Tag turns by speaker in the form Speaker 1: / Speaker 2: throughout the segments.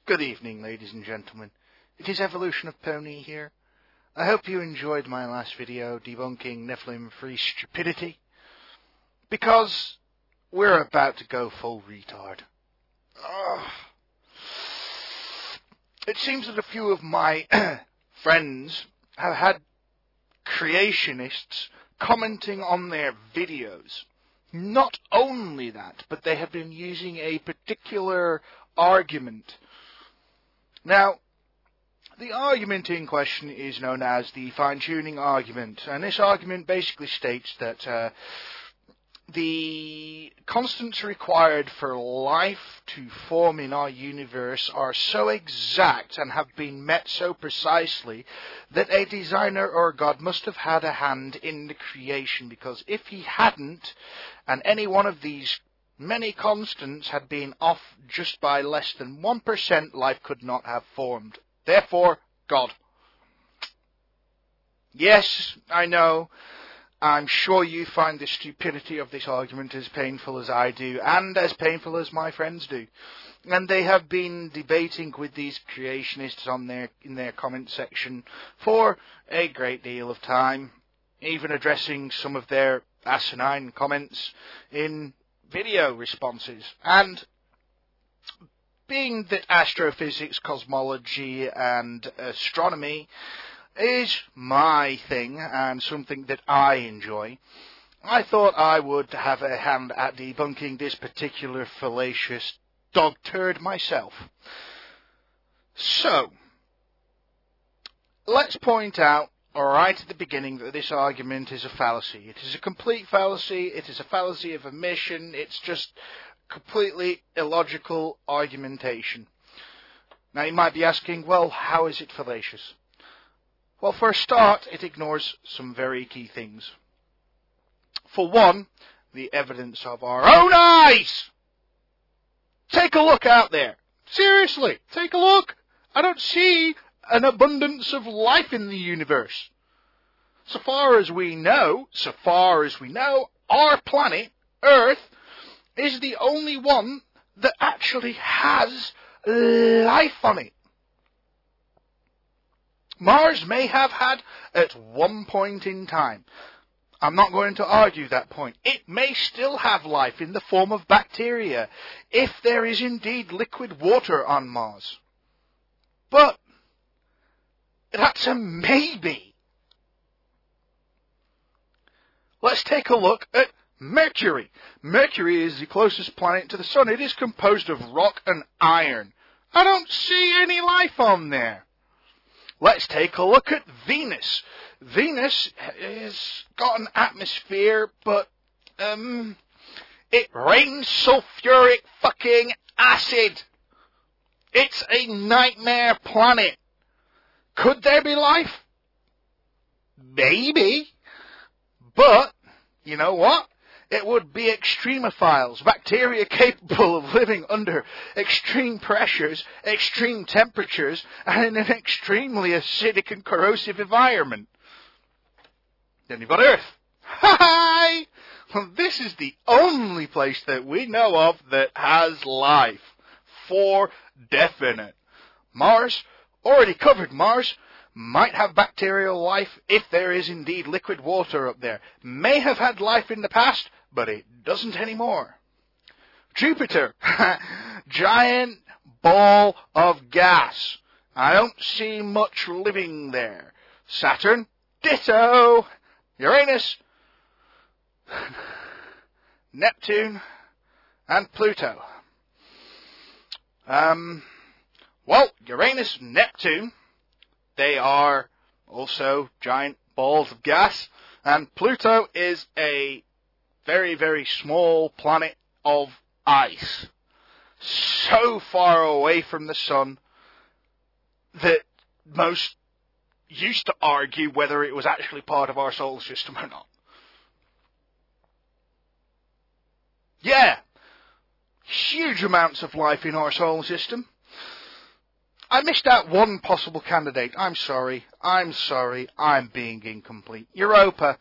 Speaker 1: Good evening, ladies and gentlemen. It is Evolution of Pony here. I hope you enjoyed my last video debunking Nephilim-free stupidity, because we're about to go full retard. It seems that a few of my friends have had creationists commenting on their videos. Not only that, but they have been using a particular argument. Now, the argument in question is known as the fine-tuning argument, and this argument basically states that the constants required for life to form in our universe are so exact and have been met so precisely that a designer or God must have had a hand in the creation, because if he hadn't, and any one of these many constants had been off just by less than 1%, life could not have formed. Therefore, God. Yes, I know. I'm sure you find the stupidity of this argument as painful as I do, and as painful as my friends do. And they have been debating with these creationists in their comment section for a great deal of time, even addressing some of their asinine comments in video responses. And being that astrophysics, cosmology and astronomy is my thing and something that I enjoy, I thought I would have a hand at debunking this particular fallacious dog turd myself. So, let's point out right at the beginning that this argument is a fallacy. It is a complete fallacy. It is a fallacy of omission. It's just completely illogical argumentation. Now you might be asking, well, how is it fallacious? Well, for a start, it ignores some very key things. For one, the evidence of our own eyes! Take a look out there. Seriously, take a look. I don't see an abundance of life in the universe. So far as we know, our planet, Earth, is the only one that actually has life on it. Mars may have had at one point in time. I'm not going to argue that point. It may still have life in the form of bacteria, if there is indeed liquid water on Mars. But that's a maybe. Let's take a look at Mercury. Mercury is the closest planet to the Sun. It is composed of rock and iron. I don't see any life on there. Let's take a look at Venus. Venus has got an atmosphere, but it rains sulfuric fucking acid. It's a nightmare planet. Could there be life? Maybe. But, you know what? It would be extremophiles, bacteria capable of living under extreme pressures, extreme temperatures, and in an extremely acidic and corrosive environment. Then you've got Earth. Hi! Well, this is the only place that we know of that has life. For definite. Mars, already covered Mars, might have bacterial life if there is indeed liquid water up there. May have had life in the past, but it doesn't anymore. Jupiter, giant ball of gas. I don't see much living there. Saturn, ditto. Uranus, Neptune, and Pluto. Well, Uranus, Neptune, they are also giant balls of gas, and Pluto is a very, very small planet of ice, so far away from the Sun that most used to argue whether it was actually part of our solar system or not. Yeah, huge amounts of life in our solar system. I missed out one possible candidate. I'm sorry, I'm being incomplete. Europa.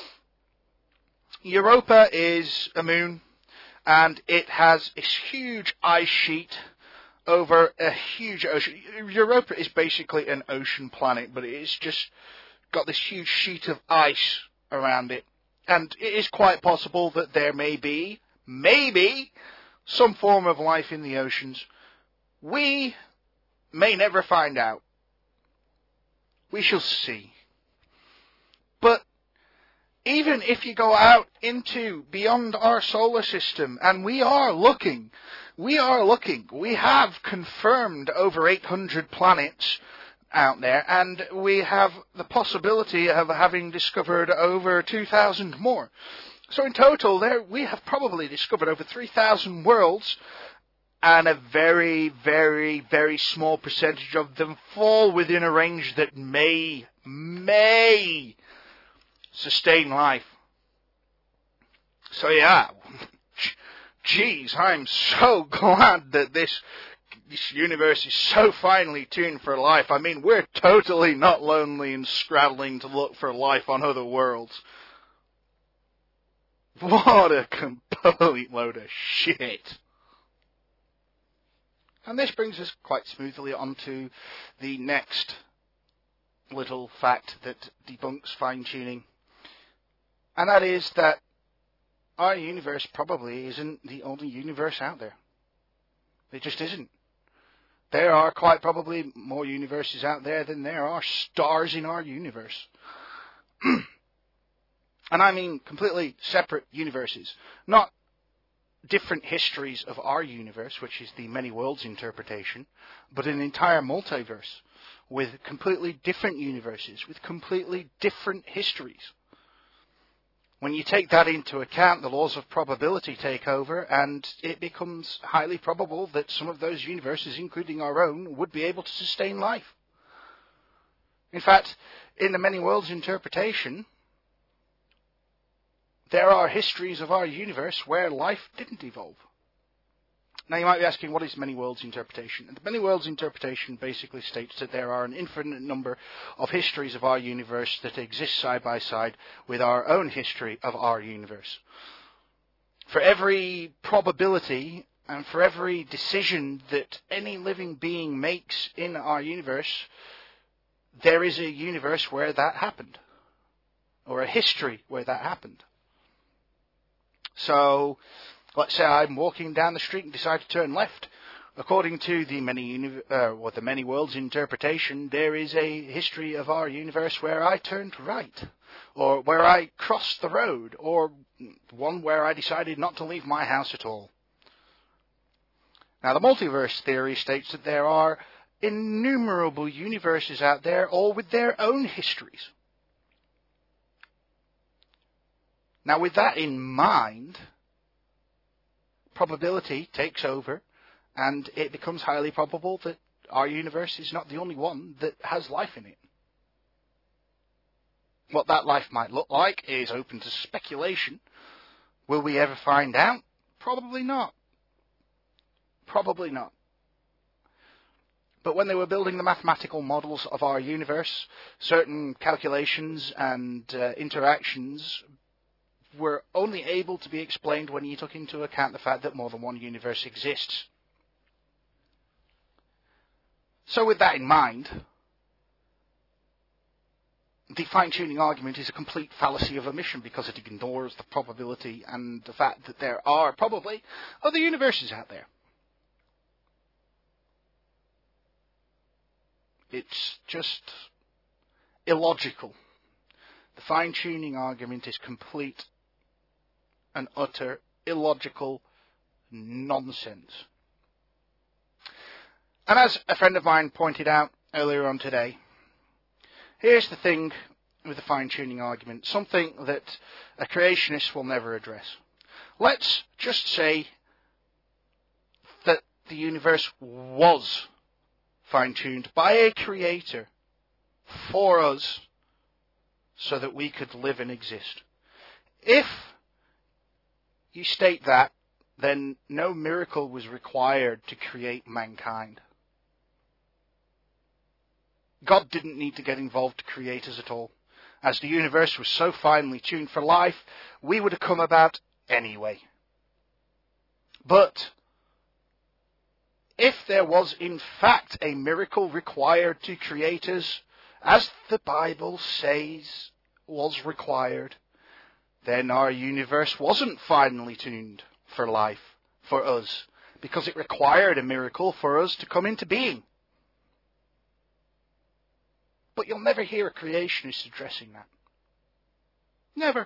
Speaker 1: Europa is a moon, and it has this huge ice sheet over a huge ocean. Europa is basically an ocean planet, but it's just got this huge sheet of ice around it. And it is quite possible that there may be, maybe, some form of life in the oceans. We may never find out. We shall see. But even if you go out into beyond our solar system, and we are looking, we have confirmed over 800 planets out there, and we have the possibility of having discovered over 2,000 more. So in total, we have probably discovered over 3,000 worlds, and a very, very, very small percentage of them fall within a range that may sustain life. So yeah, geez, I'm so glad that this universe is so finely tuned for life. I mean, we're totally not lonely and scrabbling to look for life on other worlds. What a complete load of shit. And this brings us quite smoothly onto the next little fact that debunks fine-tuning. And that is that our universe probably isn't the only universe out there. It just isn't. There are quite probably more universes out there than there are stars in our universe. And I mean completely separate universes. Not different histories of our universe, which is the many worlds interpretation, but an entire multiverse with completely different universes, with completely different histories. When you take that into account, the laws of probability take over, and it becomes highly probable that some of those universes, including our own, would be able to sustain life. In fact, in the many worlds interpretation, there are histories of our universe where life didn't evolve. Now you might be asking, what is many worlds interpretation? And the many worlds interpretation basically states that there are an infinite number of histories of our universe that exist side by side with our own history of our universe. For every probability and for every decision that any living being makes in our universe, there is a universe where that happened, or a history where that happened. So, let's say I'm walking down the street and decide to turn left. According to the many worlds interpretation, there is a history of our universe where I turned right, or where I crossed the road, or one where I decided not to leave my house at all. Now, the multiverse theory states that there are innumerable universes out there, all with their own histories. Now, with that in mind, probability takes over, and it becomes highly probable that our universe is not the only one that has life in it. What that life might look like is open to speculation. Will we ever find out? Probably not. Probably not. But when they were building the mathematical models of our universe, certain calculations and interactions were only able to be explained when you took into account the fact that more than one universe exists. So with that in mind, the fine-tuning argument is a complete fallacy of omission because it ignores the probability and the fact that there are probably other universes out there. It's just illogical. The fine-tuning argument is complete and utter illogical nonsense. And as a friend of mine pointed out earlier on today, here's the thing with the fine-tuning argument, something that a creationist will never address. Let's just say that the universe was fine-tuned by a creator for us so that we could live and exist. If you state that, then no miracle was required to create mankind. God didn't need to get involved to create us at all. As the universe was so finely tuned for life, we would have come about anyway. But if there was in fact a miracle required to create us, as the Bible says was required, then our universe wasn't finely tuned for life, for us, because it required a miracle for us to come into being. But you'll never hear a creationist addressing that. Never.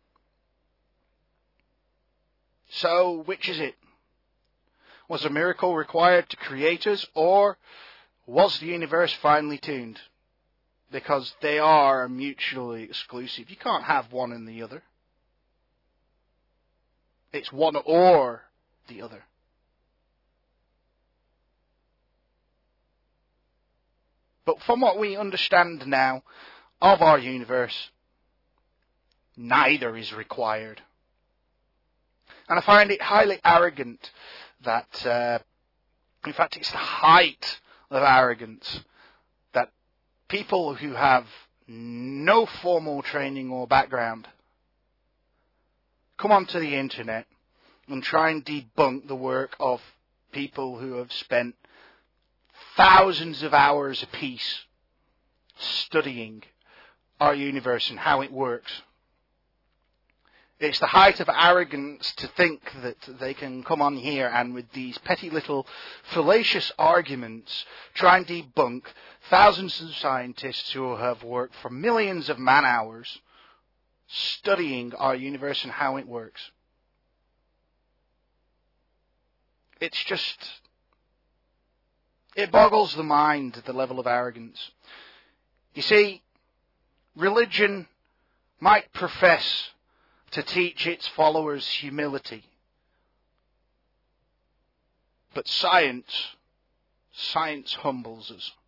Speaker 1: So, which is it? Was a miracle required to create us, or was the universe finely tuned? Because they are mutually exclusive. You can't have one and the other. It's one or the other. But from what we understand now of our universe, neither is required. And I find it highly arrogant that, in fact, it's the height of arrogance that people who have no formal training or background come onto the internet and try and debunk the work of people who have spent thousands of hours apiece studying our universe and how it works. It's the height of arrogance to think that they can come on here and with these petty little fallacious arguments try and debunk thousands of scientists who have worked for millions of man hours studying our universe and how it works. It's just, it boggles the mind at the level of arrogance. You see, religion might profess to teach its followers humility, but science humbles us.